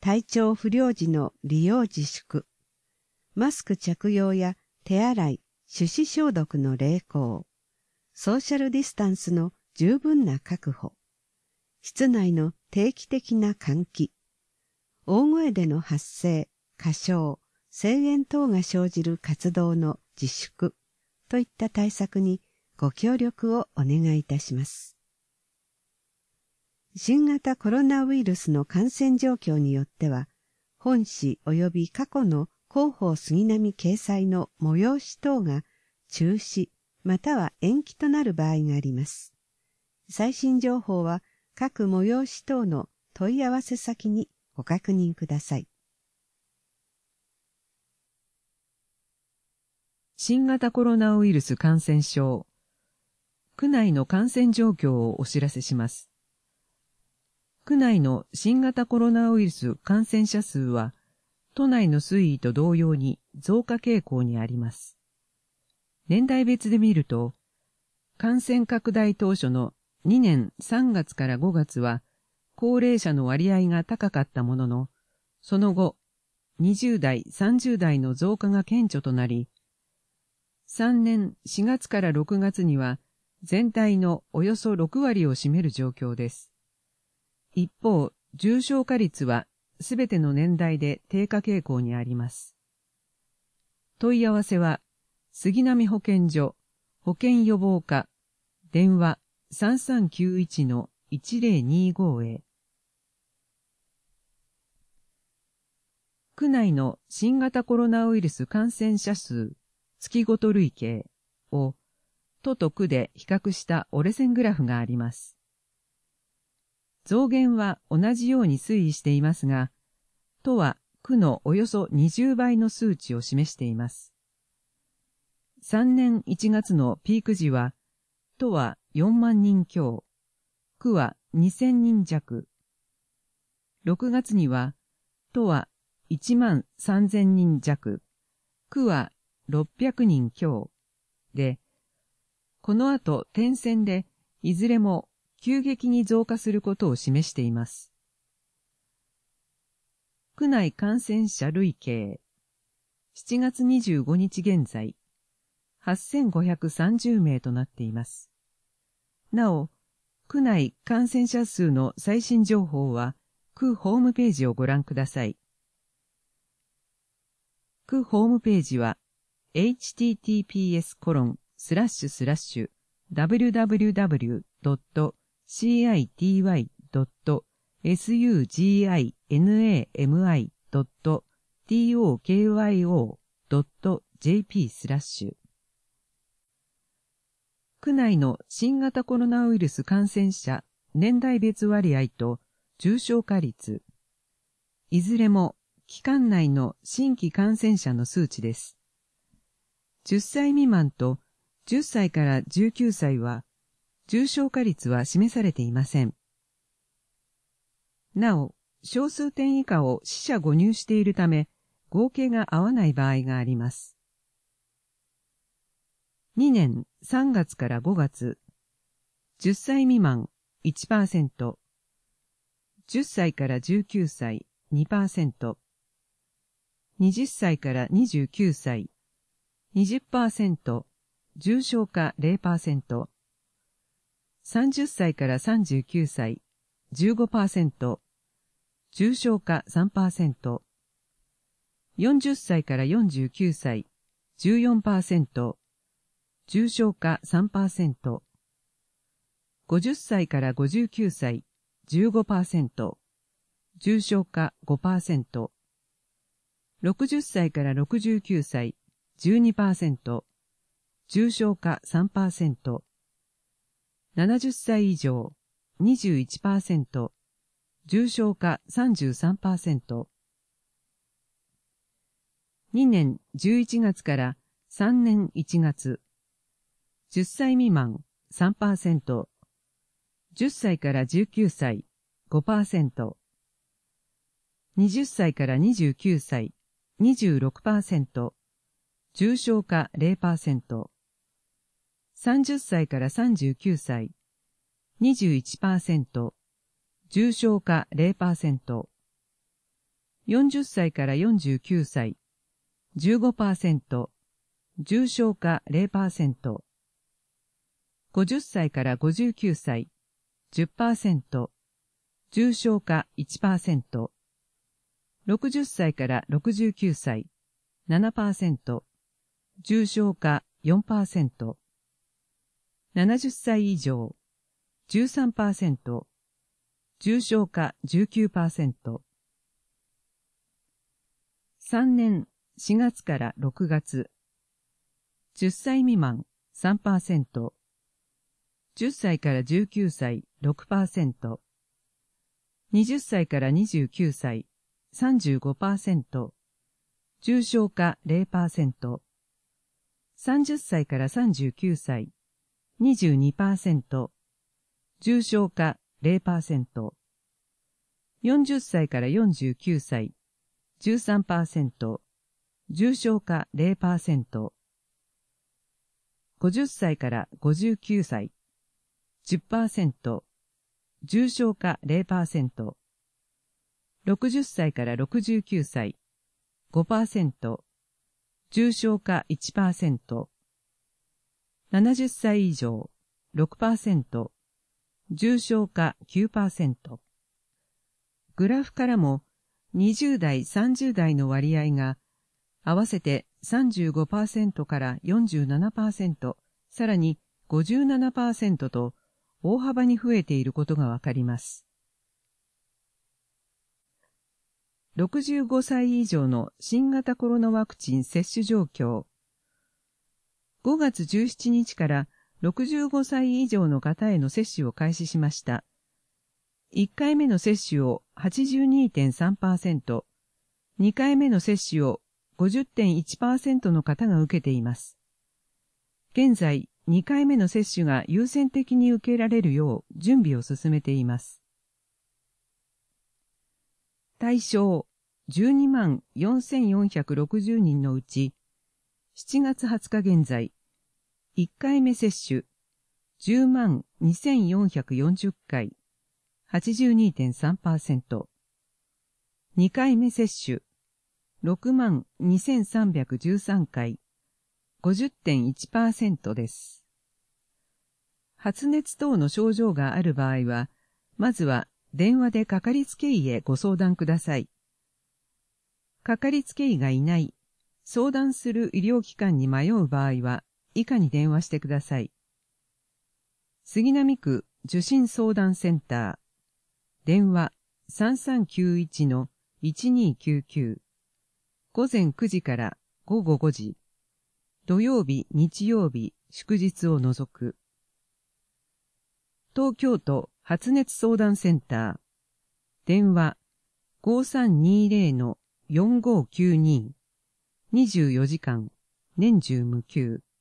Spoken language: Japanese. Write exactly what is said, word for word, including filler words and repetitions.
体調不良時の利用自粛、マスク着用や手洗い、手指消毒の励行、ソーシャルディスタンスの十分な確保、室内の定期的な換気、大声での発声、歌唱、声援等が生じる活動の自粛といった対策にご協力をお願いいたします。新型コロナウイルスの感染状況によっては、本誌及び過去の広報杉並掲載の催し等が中止または延期となる場合があります。最新情報は各催し等の問い合わせ先にご確認ください。 新型コロナウイルス感染症。区内の感染状況をお知らせします。区内の新型コロナウイルス感染者数は、都内の推移と同様に増加傾向にあります。年代別で見ると、感染拡大当初のにねんさんがつからごがつは、高齢者の割合が高かったものの、その後、にじゅう代、さんじゅう代の増加が顕著となり、さんねんしがつからろくがつには全体のおよそろくわりを占める状況です。一方、重症化率はすべての年代で低下傾向にあります。問い合わせは、杉並保健所、保健予防課、電話 さんさんきゅういちのいちぜろにご へ。区内の新型コロナウイルス感染者数、月ごと累計を都と区で比較した折れ線グラフがあります。増減は同じように推移していますが、都は区のおよそにじゅうばいの数値を示しています。さんねんいちがつのピーク時は、都はよんまんにん強、区はにせんにん弱。ろくがつには、都はいちまんさんぜんにん弱、区はろっぴゃくにん強で、この後点線でいずれも急激に増加することを示しています。区内感染者累計、しちがつにじゅうごにち現在、はっせんごひゃくさんじゅうめいとなっています。なお、区内感染者数の最新情報は、区ホームページをご覧ください。区ホームページは、エイチティーティーピーエスコロンスラッシュスラッシュダブリュダブリュダブリュドットシーアイティーワイドットエスユージーアイエヌエーエムアイドットティーオーケーワイオードットジェーピースラッシュ。区内の新型コロナウイルス感染者年代別割合と重症化率、いずれも期間内の新規感染者の数値です。じゅっさい未満とじゅっさいからじゅうきゅうさいは重症化率は示されていません。なお、小数点以下を四捨五入しているため合計が合わない場合があります。にねんさんがつからごがつ、じゅっさい未満 いちパーセント、じゅっさいからじゅうきゅうさい にパーセント、はたちからにじゅうきゅうさい にじゅっパーセント、重症化 ゼロパーセント、さんじゅっさいからさんじゅうきゅうさい じゅうごパーセント、重症化 さんパーセント、よんじゅっさいからよんじゅうきゅうさい じゅうよんパーセント、重症化 さんパーセント、ごじゅっさいからごじゅうきゅうさい じゅうごパーセント、重症化 ごパーセント、ろくじゅっさいからろくじゅうきゅうさい じゅうにパーセント、重症化 さんパーセント、ななじゅっさい以上 にじゅういちパーセント、重症化 さんじゅうさんパーセント、にねんじゅういちがつからさんねんいちがつ、じゅっさい未満 さんパーセント、じゅっさいからじゅうきゅうさい ごパーセント、はたちからにじゅうきゅうさい にじゅうろくパーセント、重症化 ゼロパーセント、さんじゅっさいからさんじゅうきゅうさい にじゅういちパーセント、重症化 ゼロパーセント、 よんじゅっさいからよんじゅうきゅうさい、じゅうごパーセント、重症化 ゼロパーセント。ごじゅっさいからごじゅうきゅうさい、じゅっパーセント、重症化 いちパーセント。ろくじゅっさいからろくじゅうきゅうさい、ななパーセント、重症化 よんパーセント。ななじゅっさい以上、じゅうさんパーセント、重症化 じゅうきゅうパーセント。さんねんしがつからろくがつ、じゅっさい未満 さんパーセント、じゅっさいからじゅうきゅうさい ろくパーセント、はたちからにじゅうきゅうさい さんじゅうごパーセント、重症化 ゼロパーセント、さんじゅっさいからさんじゅうきゅうさい にじゅうにパーセント、重症化 ゼロパーセント、よんじゅっさいからよんじゅうきゅうさい じゅうさんパーセント、重症化 ゼロパーセント、ごじゅっさいからごじゅうきゅうさい じゅっパーセント、重症化 ゼロパーセント、ろくじゅっさいからろくじゅうきゅうさい ごパーセント、重症化 いちパーセント、ななじゅっさい以上 ろくパーセント、重症化 きゅうパーセント。グラフからもにじゅうだい、さんじゅうだいの割合が合わせて さんじゅうごパーセント から よんじゅうななパーセント、さらに ごじゅうななパーセント と大幅に増えていることがわかります。ろくじゅうごさい以上の新型コロナワクチン接種状況。ごがつじゅうしちにちからろくじゅうごさい以上の方への接種を開始しました。いっかいめの接種を はちじゅうにてんさんパーセント、にかいめの接種を ごじゅってんいちパーセント の方が受けています。現在、にかいめの接種が優先的に受けられるよう準備を進めています。対象じゅうにまんよんせんよんひゃくろくじゅうにんのうち、しちがつはつか現在、いっかいめ接種じゅうまんにせんよんひゃくよんじゅっかい、はちじゅうにてんさんパーセント、にかいめ接種ろくまんにせんさんびゃくじゅうさんかい、ごじゅってんいちパーセント です。発熱等の症状がある場合は、まずは電話でかかりつけ医へご相談ください。かかりつけ医がいない、相談する医療機関に迷う場合は、以下に電話してください。杉並区受診相談センター、電話 さんさんきゅういちのいちにきゅうきゅう、午前くじからごごごじ、土曜日、日曜日、祝日を除く。東京都発熱相談センター、電話 ごさんにゼロのよんごきゅうに、にじゅうよじかん、年中無休。